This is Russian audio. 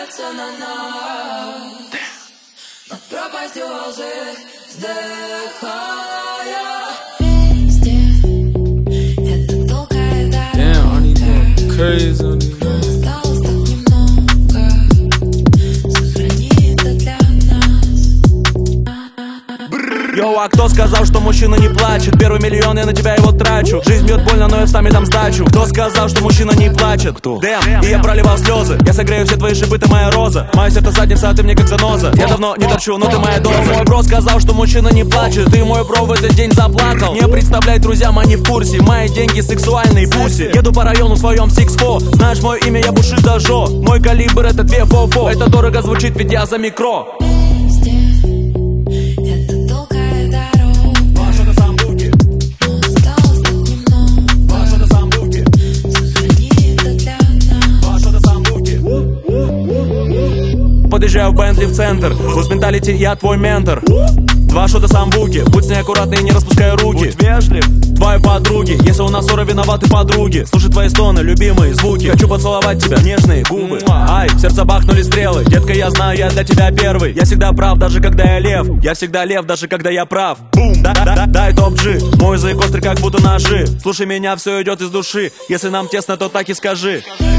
разделяться на нас. Над пропастью лжи вздыхая. Везде это долгая дорога. Crazy on these. Осталось так немного. Сохрани это для нас. Йоу, а кто сказал, что мужчина не плачет? Первый миллион, я на тебя его трачу. Жизнь бьет больно, но я встами дам сдачу. Кто сказал, что мужчина не плачет? Кто? Дэм, и я проливал слезы. Я согрею все твои шипы, ты моя роза. Мое сердце задница, а ты мне как заноза. Я давно не торчу, но ты моя доза. Мой бро сказал, что мужчина не плачет. Ты мой бро в этот день заплакал. Не представляй, друзьям, они в курсе. Мои деньги сексуальные пуси. Еду по району в своем 6-4. Знаешь мое имя, я Бушида Жо. Мой калибр это 244. Это дорого звучит, ведь я за микро. Везде это долгая дорога. Но осталось так немного. Сохрани это для нас. Подъезжаю в Бентли в центр. Бус менталити, я твой ментор. 2 шота самбуки. Будь с ней аккуратный и не распускай руки. Будь вежлив, твои подруги. Если у нас ссора, виноваты подруги. Слушай твои стоны, любимые звуки. Хочу поцеловать тебя, нежные губы. Ай, в сердце бахнули стрелы. Детка, я знаю, я для тебя первый. Я всегда прав, даже когда я лев. Я всегда лев, даже когда я прав. Бум, дай топ-G. Мой язык острый, как будто ножи. Слушай меня, все идет из души. Если нам тесно, то так и скажи.